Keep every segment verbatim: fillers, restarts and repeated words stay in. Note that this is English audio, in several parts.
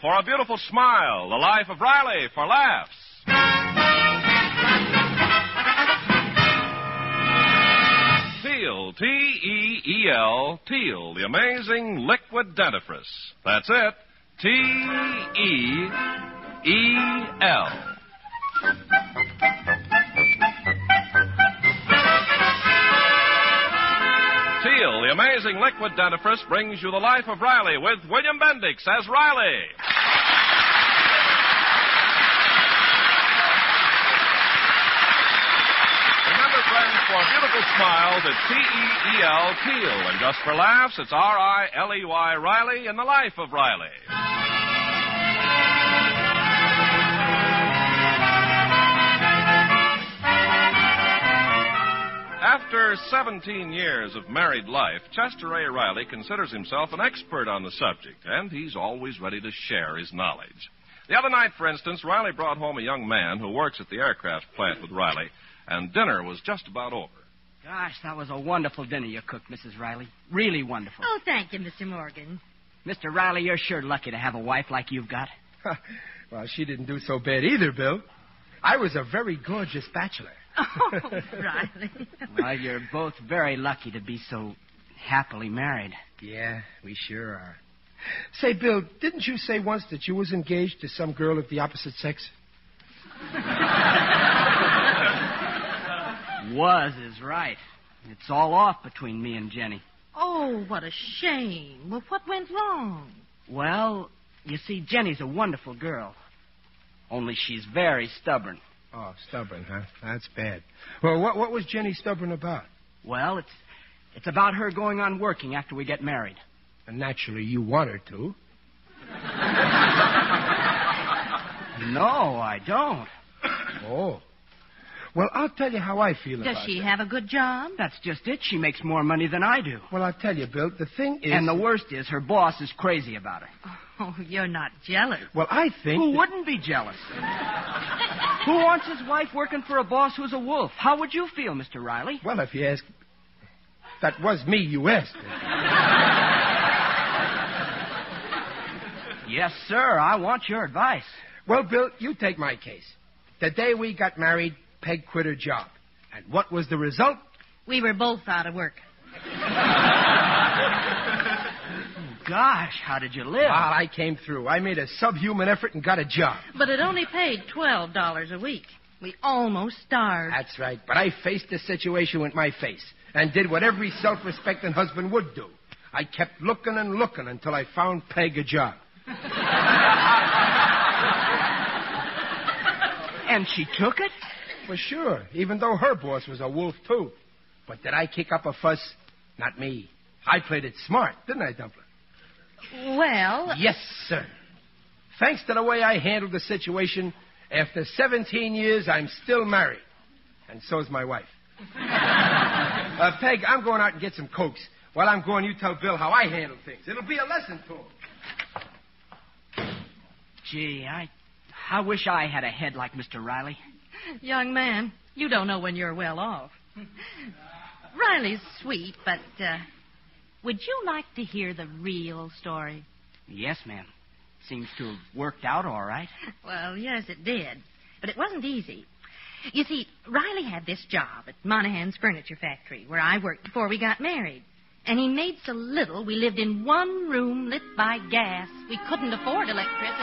for a beautiful smile, the life of Riley for laughs. Teal, T E E L, Teal, the amazing liquid dentifrice. That's it, T E E L. Teal, the amazing liquid dentifrice, brings you the life of Riley with William Bendix as Riley. Remember, friends, for beautiful smiles, it's T E E L, Teal. And just for laughs, it's R I L E Y, Riley, in the life of Riley. After seventeen years of married life, Chester A. Riley considers himself an expert on the subject, and he's always ready to share his knowledge. The other night, for instance, Riley brought home a young man who works at the aircraft plant with Riley, and dinner was just about over. Gosh, that was a wonderful dinner you cooked, Missus Riley. Really wonderful. Oh, thank you, Mister Morgan. Mister Riley, you're sure lucky to have a wife like you've got. Well, she didn't do so bad either, Bill. I was a very gorgeous bachelor. Oh, Riley. Well, you're both very lucky to be so happily married. Yeah, we sure are. Say, Bill, didn't you say once that you was engaged to some girl of the opposite sex? Was is right. It's all off between me and Jenny. Oh, what a shame. Well, what went wrong? Well, you see, Jenny's a wonderful girl. Only she's very stubborn. Oh, stubborn, huh? That's bad. Well, what what was Jenny stubborn about? Well, it's it's about her going on working after we get married. And naturally, you want her to. No, I don't. Oh. Well, I'll tell you how I feel Does about it. she have a good job? That's just it. She makes more money than I do. Well, I'll tell you, Bill, the thing is... And the worst is her boss is crazy about her. Oh, you're not jealous. Well, I think... Who that... wouldn't be jealous? Who wants his wife working for a boss who's a wolf? How would you feel, Mister Riley? Well, if you ask... That was me you asked. Yes, sir. I want your advice. Well, Bill, you take my case. The day we got married, Peg quit her job. And what was the result? We were both out of work. Gosh, how did you live? Well, I came through. I made a subhuman effort and got a job. But it only paid twelve dollars a week. We almost starved. That's right. But I faced the situation with my face and did what every self-respecting husband would do. I kept looking and looking until I found Peg a job. And she took it? Well, sure, even though her boss was a wolf, too. But did I kick up a fuss? Not me. I played it smart, didn't I, Dumpling? Well... Yes, sir. Thanks to the way I handled the situation, after seventeen years, I'm still married. And so's my wife. uh, Peg, I'm going out and get some Cokes. While I'm going, you tell Bill how I handle things. It'll be a lesson to him. Gee, I, I wish I had a head like Mister Riley. Young man, you don't know when you're well off. Riley's sweet, but uh, would you like to hear the real story? Yes, ma'am. Seems to have worked out all right. Well, yes, it did. But it wasn't easy. You see, Riley had this job at Monahan's Furniture Factory, where I worked before we got married. And he made so little, we lived in one room lit by gas. We couldn't afford electricity.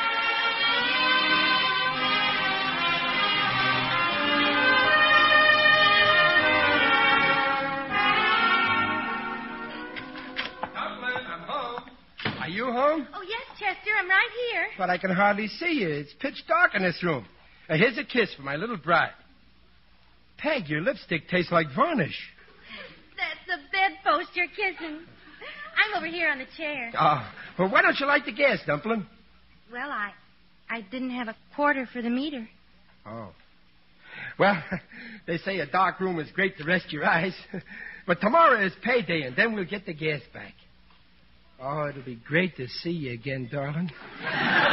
Are you home? Oh, yes, Chester, I'm right here. But I can hardly see you. It's pitch dark in this room. Now, here's a kiss for my little bride. Peg, your lipstick tastes like varnish. That's the bedpost you're kissing. I'm over here on the chair. Oh, well, why don't you light the gas, Dumpling? Well, I I didn't have a quarter for the meter. Oh. Well, they say a dark room is great to rest your eyes. But tomorrow is payday, and then we'll get the gas back. Oh, it'll be great to see you again, darling. Well,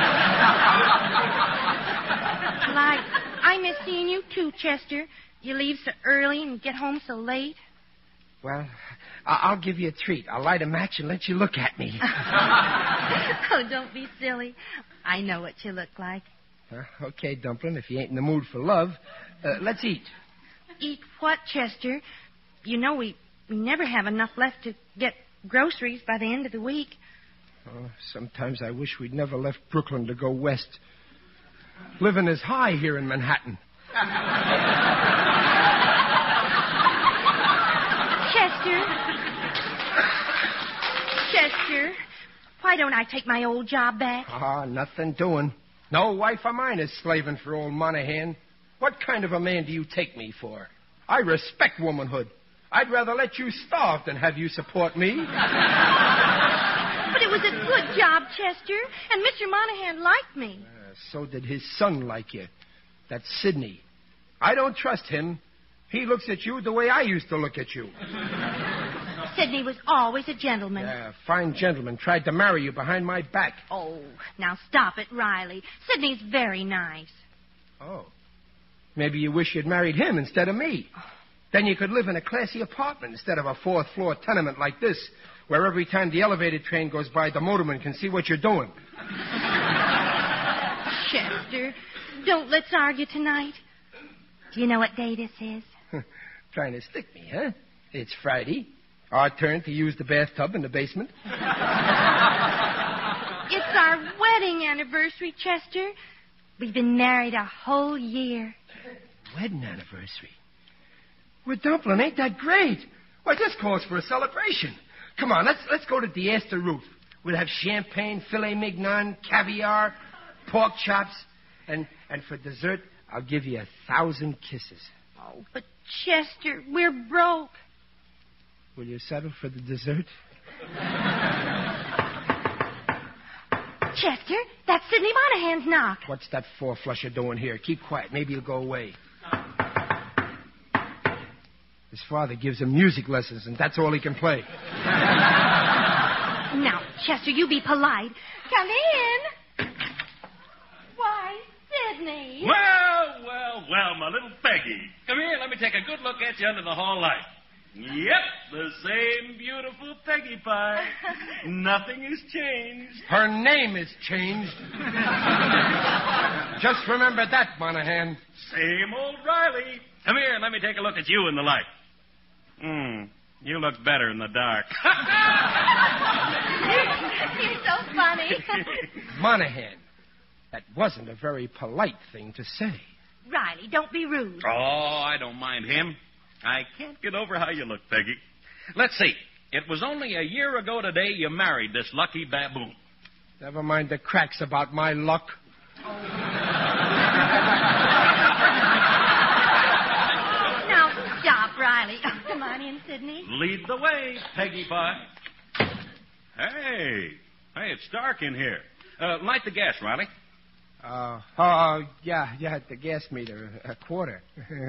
I, I miss seeing you, too, Chester. You leave so early and get home so late. Well, I- I'll give you a treat. I'll light a match and let you look at me. Oh, don't be silly. I know what you look like. Uh, okay, Dumpling, if you ain't in the mood for love, uh, let's eat. Eat what, Chester? You know we, we never have enough left to get groceries by the end of the week. Oh, sometimes I wish we'd never left Brooklyn to go west. Living is high here in Manhattan. Chester. Chester, why don't I take my old job back? Ah, nothing doing. No wife of mine is slaving for old Monahan. What kind of a man do you take me for? I respect womanhood. I'd rather let you starve than have you support me. But it was a good job, Chester, and Mister Monahan liked me. Uh, so did his son like you. That's Sidney. I don't trust him. He looks at you the way I used to look at you. Sidney was always a gentleman. Yeah, a fine gentleman tried to marry you behind my back. Oh, now stop it, Riley. Sidney's very nice. Oh. Maybe you wish you'd married him instead of me. Then you could live in a classy apartment instead of a fourth-floor tenement like this, where every time the elevator train goes by, the motorman can see what you're doing. Chester, don't let's argue tonight. Do you know what day this is? Trying to stick me, huh? It's Friday. Our turn to use the bathtub in the basement. It's our wedding anniversary, Chester. We've been married a whole year. Wedding anniversary? Well, Dumpling, ain't that great? Why, this calls for a celebration. Come on, let's let's go to the Astor Roof. We'll have champagne, filet mignon, caviar, pork chops, and and for dessert, I'll give you a thousand kisses. Oh, but Chester, we're broke. Will you settle for the dessert? Chester, that's Sidney Monahan's knock. What's that four-flusher doing here? Keep quiet. Maybe he'll go away. His father gives him music lessons, and that's all he can play. Now, Chester, you be polite. Come in. Why, Sidney. Well, well, well, my little Peggy. Come here, let me take a good look at you under the hall light. Yep, the same beautiful Peggy Pie. Nothing has changed. Her name is changed. Just remember that, Monahan. Same old Riley. Come here, let me take a look at you in the light. Hmm, you look better in the dark. You're so funny. Monahan, that wasn't a very polite thing to say. Riley, don't be rude. Oh, I don't mind him. I can't get over how you look, Peggy. Let's see. It was only a year ago today you married this lucky baboon. Never mind the cracks about my luck. Now, stop, Riley. Oh, come on in, Sidney. Lead the way, Peggy Pie. Hey. Hey, it's dark in here. Uh, light the gas, Riley. Uh, oh, yeah, yeah, the gas meter, a quarter.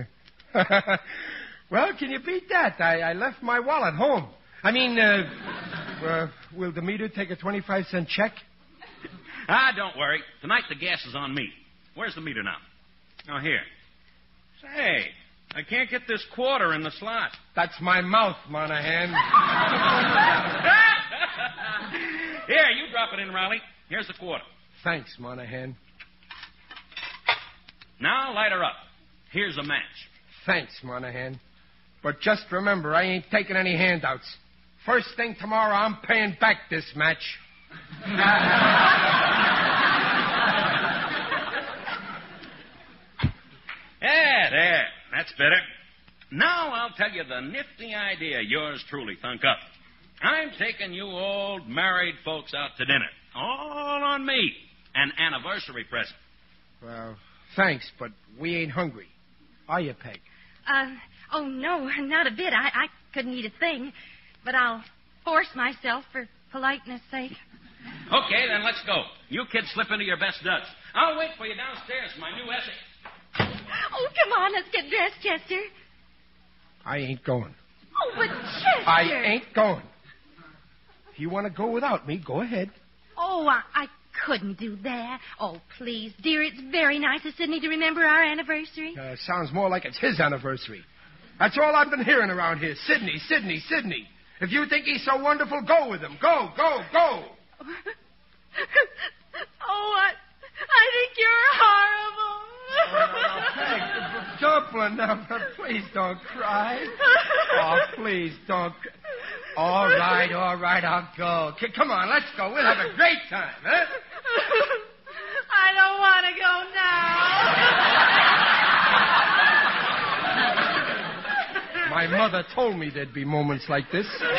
Well, can you beat that? I, I left my wallet home. I mean, uh, uh, will the meter take a twenty-five cent check? Ah, don't worry. Tonight the gas is on me. Where's the meter now? Oh, here. Say, I can't get this quarter in the slot. That's my mouth, Monahan. Here, you drop it in, Riley. Here's the quarter. Thanks, Monahan. Now light her up. Here's a match. Thanks, Monahan. But just remember, I ain't taking any handouts. First thing tomorrow, I'm paying back this match. Yeah, there. That's better. Now I'll tell you the nifty idea yours truly thunk up. I'm taking you old married folks out to dinner. All on me. An anniversary present. Well, thanks, but we ain't hungry. Are you, Peg? Uh, oh, no, not a bit. I, I couldn't eat a thing. But I'll force myself for politeness' sake. Okay, then let's go. You kids slip into your best duds. I'll wait for you downstairs for my new essay. Oh, come on, let's get dressed, Chester. I ain't going. Oh, but Chester. I ain't going. If you want to go without me, go ahead. Oh, I, I couldn't do that. Oh, please, dear, it's very nice of Sidney to remember our anniversary. Uh, sounds more like it's his anniversary. That's all I've been hearing around here. Sidney, Sidney, Sidney. If you think he's so wonderful, go with him. Go, go, go. Oh, I, I think you're horrible. Oh, Dumpling, now, please don't cry. Oh, please don't. Cry. All right, all right, I'll go. C- come on, let's go. We'll have a great time, huh? I don't want to go now. My mother told me there'd be moments like this. Hey,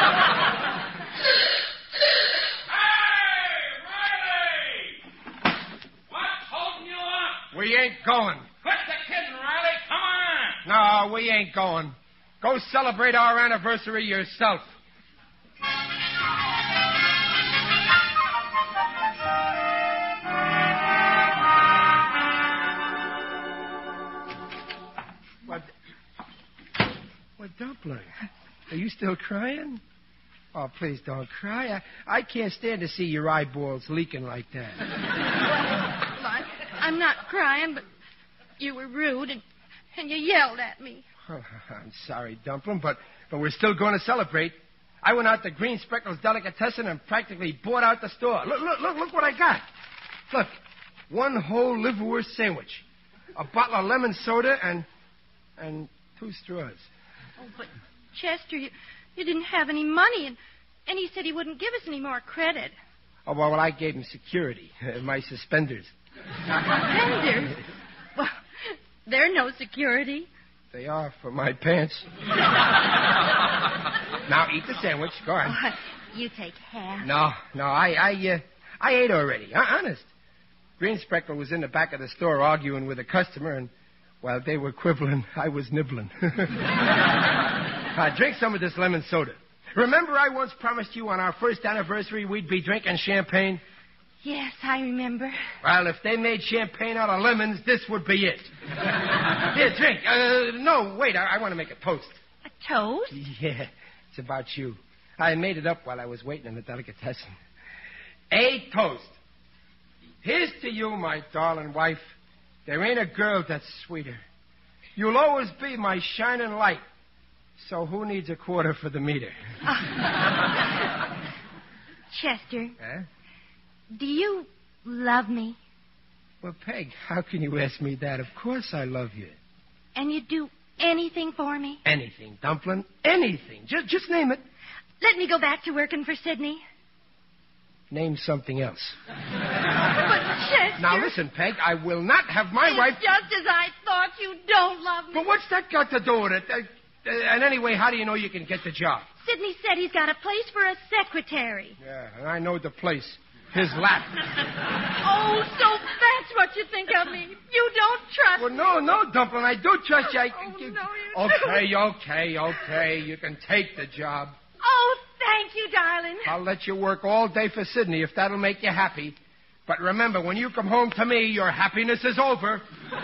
Riley! What's holding you up? We ain't going. Quit the kidding, Riley. Come on. No, we ain't going. Go celebrate our anniversary yourself. What? What, Dumpling? Are you still crying? Oh, please don't cry. I, I can't stand to see your eyeballs leaking like that. I, I'm not crying, but you were rude and, and you yelled at me. Oh, I'm sorry, Dumpling, but, but we're still going to celebrate. I went out to Green Speckles Delicatessen and practically bought out the store. Look, look, look, look what I got. Look, one whole liverwurst sandwich, a bottle of lemon soda, and and two straws. Oh, but Chester, you, you didn't have any money, and, and he said he wouldn't give us any more credit. Oh, well, well I gave him security, my suspenders. Suspenders? Well, they're no security. They are for my pants. Now, eat the sandwich. Go on. Oh, you take half. No, no, I I, uh, I ate already. Uh, honest. Green Speckle was in the back of the store arguing with a customer, and while they were quibbling, I was nibbling. uh, drink some of this lemon soda. Remember I once promised you on our first anniversary we'd be drinking champagne? Yes, I remember. Well, if they made champagne out of lemons, this would be it. Here, drink. Uh, no, wait, I, I want to make a toast. A toast? Yeah, it's about you. I made it up while I was waiting in the delicatessen. A toast. Here's to you, my darling wife. There ain't a girl that's sweeter. You'll always be my shining light. So who needs a quarter for the meter? Chester. Huh? Do you love me? Well, Peg, how can you ask me that? Of course I love you. And you'd do anything for me? Anything, Dumpling. Anything. Just, just name it. Let me go back to working for Sidney. Name something else. But, Chester... Now, listen, Peg, I will not have my it's wife... just as I thought. You don't love me. But what's that got to do with it? Uh, uh, and anyway, how do you know you can get the job? Sidney said he's got a place for a secretary. Yeah, and I know the place. His lap. Oh, so that's what you think of me. You don't trust Well, me. no, no, Dumpling. I do trust you. I, Oh, you- no, you Okay, okay, okay. You can take the job. Oh, thank you, darling. I'll let you work all day for Sidney if that'll make you happy. But remember, when you come home to me, your happiness is over.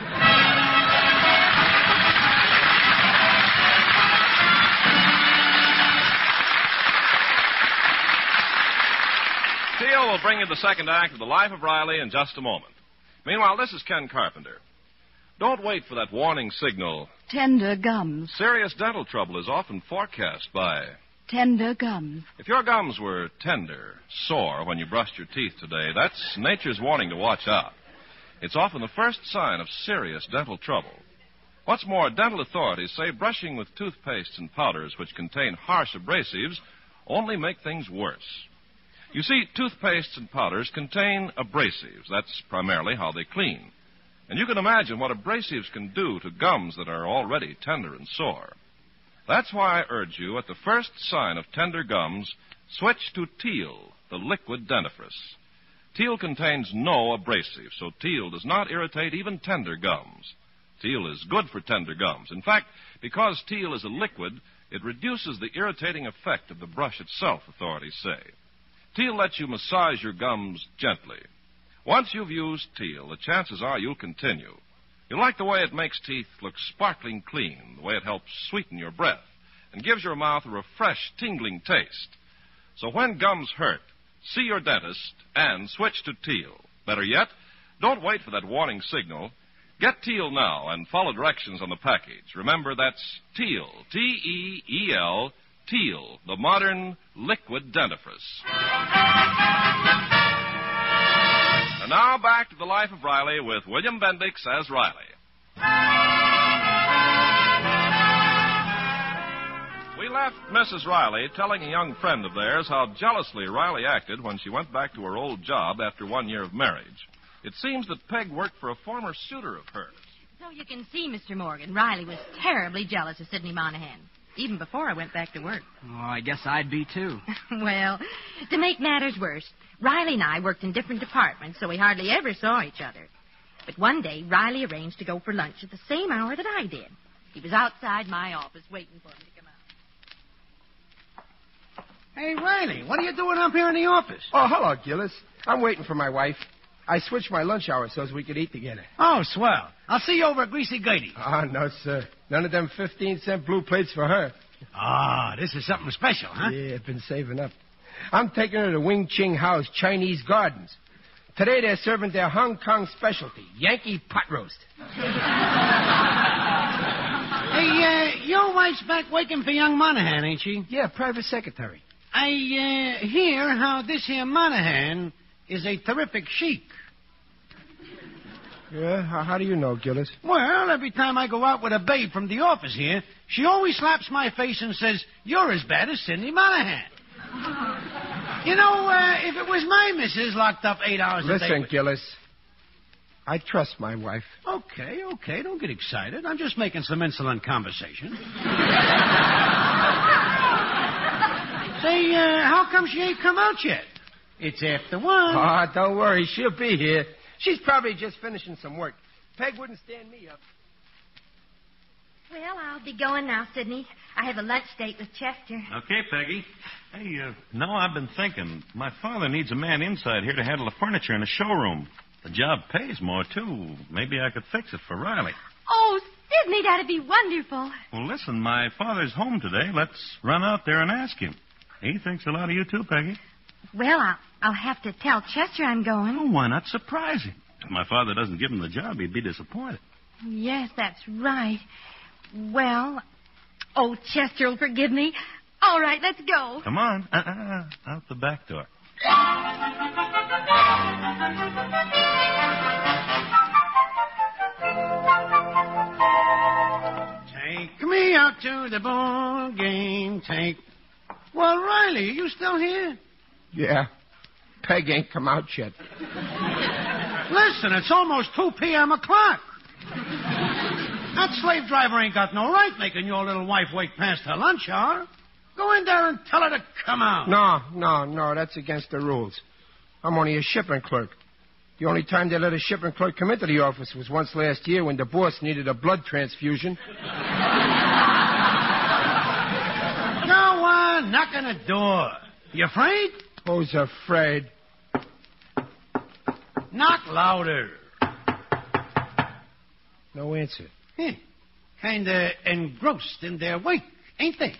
Teal will bring you the second act of The Life of Riley in just a moment. Meanwhile, this is Ken Carpenter. Don't wait for that warning signal. Tender gums. Serious dental trouble is often forecast by... Tender gums. If your gums were tender, sore when you brushed your teeth today, that's nature's warning to watch out. It's often the first sign of serious dental trouble. What's more, dental authorities say brushing with toothpastes and powders which contain harsh abrasives only make things worse. You see, toothpastes and powders contain abrasives. That's primarily how they clean. And you can imagine what abrasives can do to gums that are already tender and sore. That's why I urge you, at the first sign of tender gums, switch to Teal, the liquid dentifrice. Teal contains no abrasive, so Teal does not irritate even tender gums. Teal is good for tender gums. In fact, because Teal is a liquid, it reduces the irritating effect of the brush itself, authorities say. Teal lets you massage your gums gently. Once you've used Teal, the chances are you'll continue. You'll like the way it makes teeth look sparkling clean, the way it helps sweeten your breath, and gives your mouth a refreshed, tingling taste. So when gums hurt, see your dentist and switch to Teal. Better yet, don't wait for that warning signal. Get Teal now and follow directions on the package. Remember, that's Teal, T E E L, Teal, the modern liquid dentifrice. And now back to the life of Riley with William Bendix as Riley. We left Missus Riley telling a young friend of theirs how jealously Riley acted when she went back to her old job after one year of marriage. It seems that Peg worked for a former suitor of hers. So you can see, Mister Morgan, Riley was terribly jealous of Sidney Monahan, even before I went back to work. Oh, I guess I'd be, too. Well, to make matters worse, Riley and I worked in different departments, so we hardly ever saw each other. But one day, Riley arranged to go for lunch at the same hour that I did. He was outside my office waiting for me to come out. Hey, Riley, what are you doing up here in the office? Oh, hello, Gillis. I'm waiting for my wife. I switched my lunch hour so as we could eat together. Oh, swell. I'll see you over at Greasy Gertie. Ah, no, sir. None of them fifteen-cent blue plates for her. Ah, this is something special, huh? Yeah, I've been saving up. I'm taking her to Wing Ching House Chinese Gardens. Today they're serving their Hong Kong specialty, Yankee pot roast. Hey, uh, your wife's back working for young Monahan, ain't she? Yeah, private secretary. I uh, hear how this here Monahan is a terrific sheik. Yeah? How, how do you know, Gillis? Well, every time I go out with a babe from the office here, she always slaps my face and says, "You're as bad as Sidney Monahan." You know, uh, if it was my missus locked up eight hours a day... Listen, with... Gillis. I trust my wife. Okay, okay, don't get excited. I'm just making some insolent conversation. Say, uh, how come she ain't come out yet? It's after one. Oh, don't worry. She'll be here. She's probably just finishing some work. Peg wouldn't stand me up. Well, I'll be going now, Sidney. I have a lunch date with Chester. Okay, Peggy. Hey, uh, no, I've been thinking. My father needs a man inside here to handle the furniture in the showroom. The job pays more, too. Maybe I could fix it for Riley. Oh, Sidney, that'd be wonderful. Well, listen, my father's home today. Let's run out there and ask him. He thinks a lot of you, too, Peggy. Well, I'll, I'll have to tell Chester I'm going. Oh, why not surprise him? If my father doesn't give him the job, he'd be disappointed. Yes, that's right. Well, oh, Chester will forgive me. All right, let's go. Come on. Uh-uh. Out the back door. Take me out to the ball game. Take... Well, Riley, are you still here? Yeah. Peg ain't come out yet. Listen, it's almost two p.m. o'clock. That slave driver ain't got no right making your little wife wait past her lunch hour. Go in there and tell her to come out. No, no, no, that's against the rules. I'm only a shipping clerk. The only time they let a shipping clerk come into the office was once last year when the boss needed a blood transfusion. Go on, knock on the door. You afraid? Who's afraid? Knock louder. No answer. Huh. Kind of engrossed in their wake, ain't they?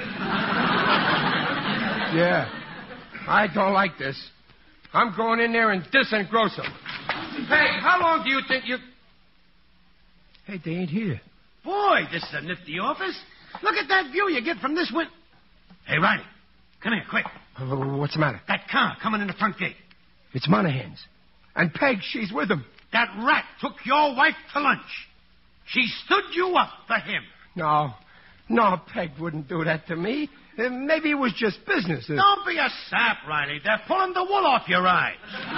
Yeah. I don't like this. I'm going in there and disengross them. Hey, how long do you think you... Hey, they ain't here. Boy, this is a nifty office. Look at that view you get from this window. Hey, Riley, come here, quick. Uh, what's the matter? That car coming in the front gate. It's Monahan's. And Peg, she's with him. That rat took your wife to lunch. She stood you up for him. No. No, Peg wouldn't do that to me. Uh, maybe it was just business. Uh... Don't be a sap, Riley. They're pulling the wool off your eyes.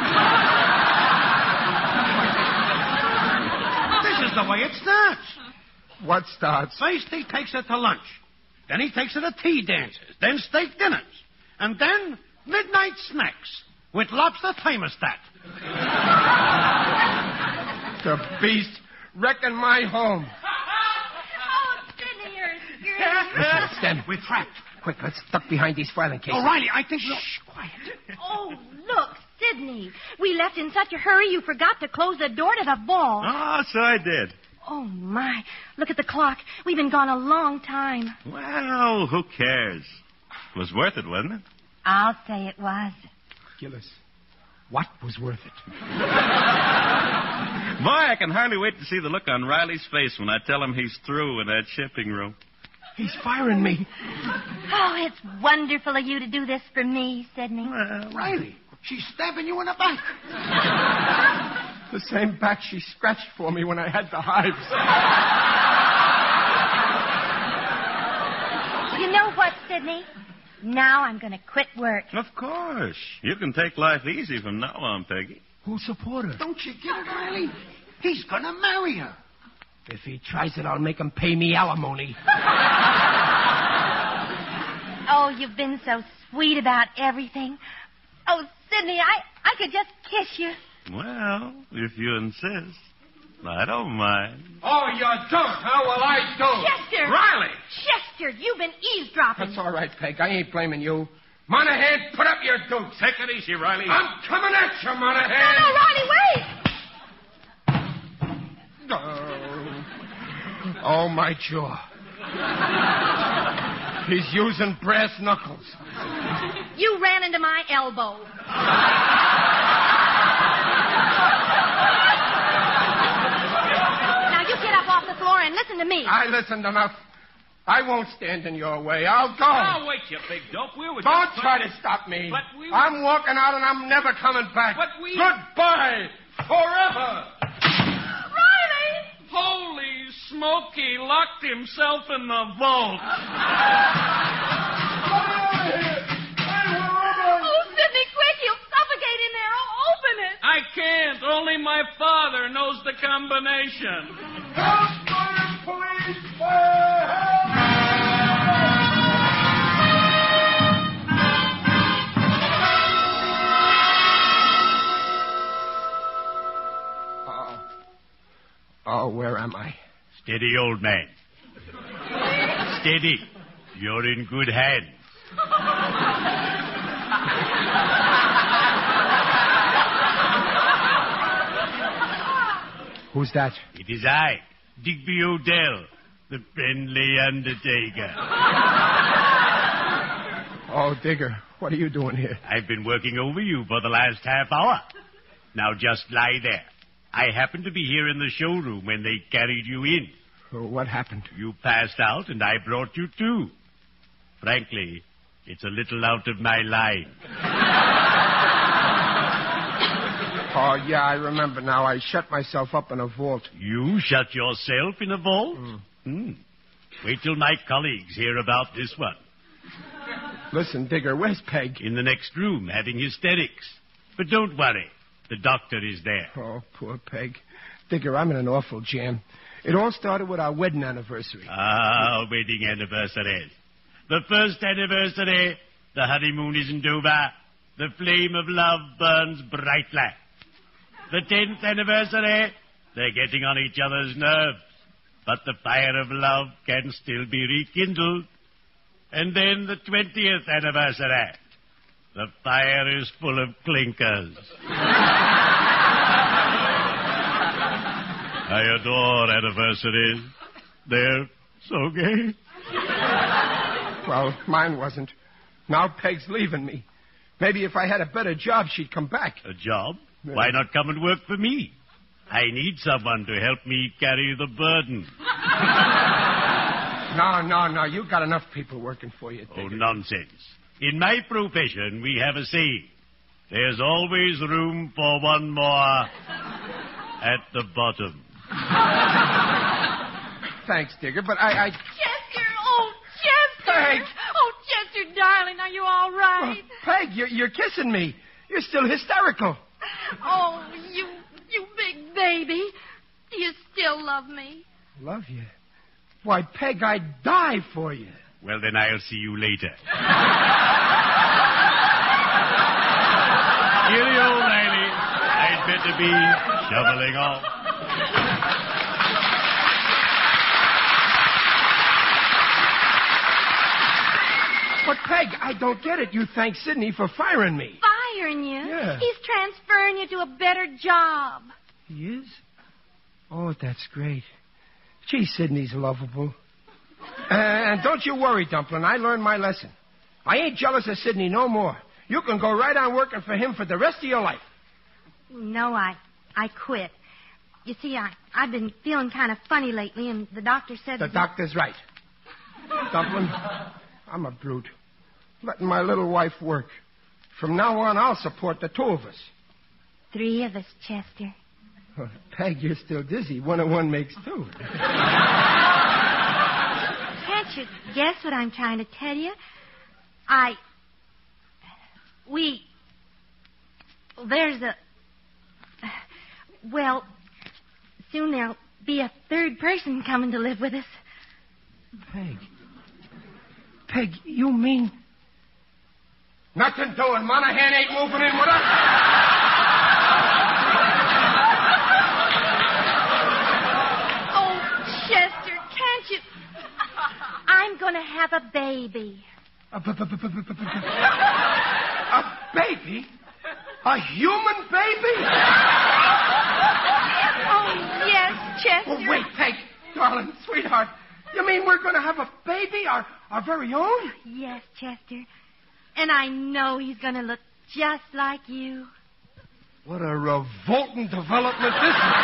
This is the way it starts. What starts? First, he takes her to lunch. Then he takes her to tea dances. Then steak dinners. And then midnight snacks with lobster thermostat. The beast wrecking my home. Oh, Sidney, you're scared. Stand. We're trapped. Quick, let's duck behind these filing cases. Oh, Riley, I think... Shh, quiet. Oh, look, Sidney. We left in such a hurry you forgot to close the door to the ball. Oh, so I did. Oh, my. Look at the clock. We've been gone a long time. Well, who cares? It was worth it, wasn't it? I'll say it was. Gillis, what was worth it? Boy, I can hardly wait to see the look on Riley's face when I tell him he's through in that shipping room. He's firing me. Oh, it's wonderful of you to do this for me, Sidney. Uh, Riley, she's stabbing you in the back. The same back she scratched for me when I had the hives. You know what, Sidney? Now I'm going to quit work. Of course. You can take life easy from now on, Peggy. Who'll support her? Don't you get it, Riley? He's going to marry her. If he tries it, I'll make him pay me alimony. Oh, you've been so sweet about everything. Oh, Sidney, I, I could just kiss you. Well, if you insist, I don't mind. Oh, you don't, huh? Well, I don't. Chester! Riley! Chester, you've been eavesdropping. That's all right, Peg. I ain't blaming you. Monahan, put up your dukes. Take it easy, Riley. I'm coming at you, Monahan. No, no, Riley, wait! Oh, oh my jaw. He's using brass knuckles. You ran into my elbow. Now, you get up off the floor and listen to me. I listened enough. I won't stand in your way. I'll go. Oh, wait, you big dope. We were Don't just try playing- to stop me. But we were- I'm walking out and I'm never coming back. But we- Goodbye. Forever. Riley! Holy smoke, he locked himself in the vault. Oh, Sidney, quick! He'll suffocate in there. Oh, open it. I can't. Only my father knows the combination. Help, fire, police, fire, help! Oh. Oh, where am I? Steady, old man. Steady. You're in good hands. Who's that? It is I, Digby Odell, the friendly undertaker. Oh, Digger, what are you doing here? I've been working over you for the last half hour. Now just lie there. I happened to be here in the showroom when they carried you in. Oh, what happened? You passed out, and I brought you to. Frankly, it's a little out of my line. Oh, yeah, I remember now. I shut myself up in a vault. You shut yourself in a vault? Mm. Hmm. Wait till my colleagues hear about this one. Listen, Digger, where's Peg? In the next room, having hysterics. But don't worry. The doctor is there. Oh, poor Peg. Digger, I'm in an awful jam. It all started with our wedding anniversary. Ah, wedding anniversary. The first anniversary, the honeymoon isn't over. The flame of love burns brightly. The tenth anniversary, they're getting on each other's nerves. But the fire of love can still be rekindled. And then the twentieth anniversary. The fire is full of clinkers. I adore anniversaries. They're so gay. Well, mine wasn't. Now Peg's leaving me. Maybe if I had a better job, she'd come back. A job? Yeah. Why not come and work for me? I need someone to help me carry the burden. No, no, no. You've got enough people working for you. Oh, nonsense. In my profession, we have a saying. There's always room for one more at the bottom. Thanks, Digger, but I... I... Chester! Oh, Chester! Peg! Oh, Chester, darling, are you all right? Oh, Peg, you're, you're kissing me. You're still hysterical. Oh, you, you big baby. Do you still love me? Love you? Why, Peg, I'd die for you. Well, then I'll see you later. Cheerio, lady. I'd better be shoveling off. But, Peg, I don't get it. You thank Sidney for firing me. Firing you? Yeah. He's transferring you to a better job. He is? Oh, that's great. Gee, Sidney's lovable. Uh, and don't you worry, Dumplin'. I learned my lesson. I ain't jealous of Sidney no more. You can go right on working for him for the rest of your life. No, I I quit. You see, I, I've been feeling kind of funny lately, and the doctor said... The doctor's right. Dumpling. I'm a brute. Letting my little wife work. From now on, I'll support the two of us. Three of us, Chester. Oh, Peg, you're still dizzy. One and one makes two. Can't you guess what I'm trying to tell you? I... We... There's a... Well, soon there'll be a third person coming to live with us. Peg. Peg, you mean... Nothing doing. Monahan ain't moving in with us. Oh, Chester, can't you... I'm going to have a baby. A, b- b- b- b- b- b- a baby? A human baby? Oh, yes, Chester. Oh, wait, Peg. Darling, sweetheart. You mean we're going to have a baby? Our, our very own? Yes, Chester. And I know he's going to look just like you. What a revolting development this is.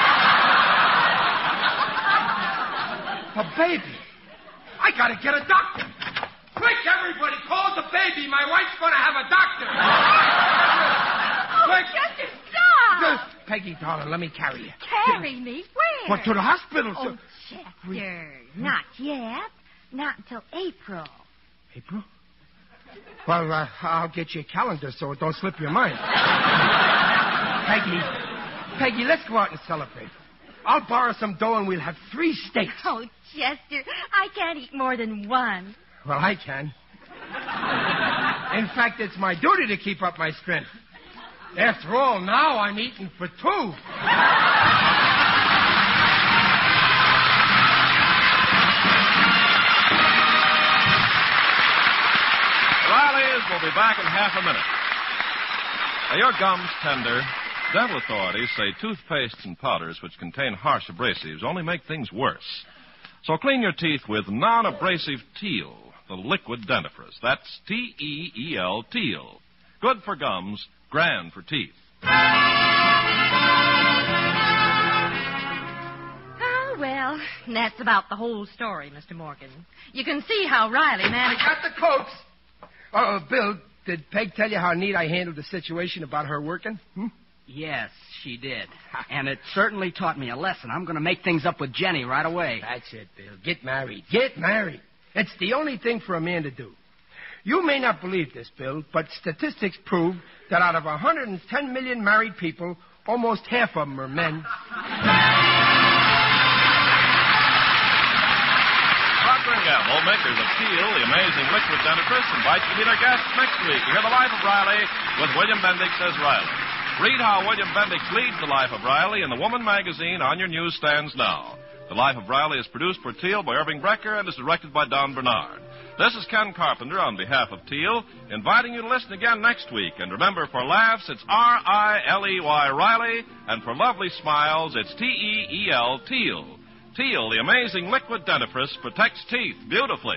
A baby. I got to get a doctor. Quick, everybody, call the baby. My wife's going to have a doctor. Oh, Quick. Chester, stop. Just, Peggy, darling, let me carry you. Carry me? Where? What, to the hospital? Oh, So... Chester, not yet. Not until April. April? Well, uh, I'll get you a calendar so it don't slip your mind. Peggy, Peggy, let's go out and celebrate. I'll borrow some dough and we'll have three steaks. Oh, Chester, I can't eat more than one. Well, I can. In fact, it's my duty to keep up my strength. After all, now I'm eating for two. We'll be back in half a minute. Are your gums tender? Dental authorities say toothpastes and powders which contain harsh abrasives only make things worse. So clean your teeth with non-abrasive Teal, the liquid dentifrice. That's T E E L, Teal. Good for gums, grand for teeth. Oh, well, that's about the whole story, Mister Morgan. You can see how Riley managed... I got the cokes. Uh, Bill, did Peg tell you how neat I handled the situation about her working? Hmm? Yes, she did. And it certainly taught me a lesson. I'm going to make things up with Jenny right away. That's it, Bill. Get married. Get married. It's the only thing for a man to do. You may not believe this, Bill, but statistics prove that out of one hundred ten million married people, almost half of them are men. Procter and Gamble, makers of Teal, the amazing liquid dentifrice, invite you to be their guests next week to hear the life of Riley with William Bendix as Riley. Read how William Bendix leads the life of Riley in the Woman magazine on your newsstands now. The Life of Riley is produced for Teal by Irving Brecker and is directed by Don Bernard. This is Ken Carpenter on behalf of Teal, inviting you to listen again next week. And remember, for laughs, it's R I L E Y Riley, and for lovely smiles, it's T E E L Teal. Teal, the amazing liquid dentifrice, protects teeth beautifully.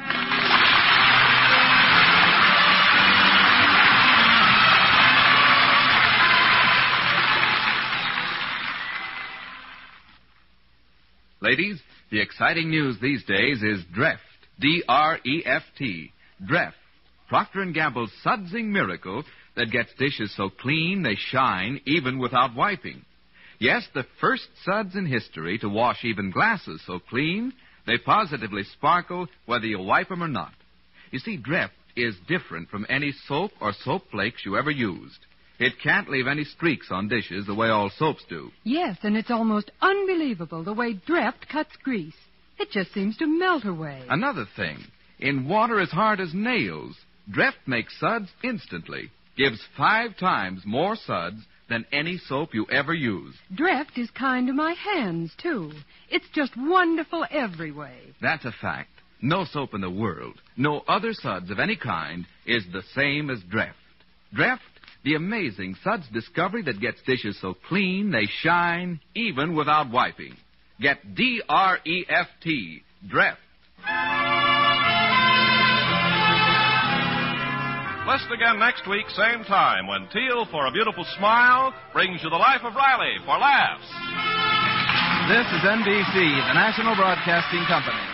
Ladies, the exciting news these days is Dreft, D R E F T, Dreft, Procter and Gamble's sudsing miracle that gets dishes so clean they shine even without wiping. Yes, the first suds in history to wash even glasses so clean they positively sparkle whether you wipe them or not. You see, Dreft is different from any soap or soap flakes you ever used. It can't leave any streaks on dishes the way all soaps do. Yes, and it's almost unbelievable the way Dreft cuts grease. It just seems to melt away. Another thing, in water as hard as nails, Dreft makes suds instantly. Gives five times more suds than any soap you ever use. Dreft is kind to my hands, too. It's just wonderful every way. That's a fact. No soap in the world, no other suds of any kind, is the same as Dreft. Dreft, the amazing suds discovery that gets dishes so clean they shine even without wiping. Get D R E F T, Dreft. Listen again next week, same time, when Teal for a Beautiful Smile brings you the Life of Riley for laughs. This is N B C, the National Broadcasting Company.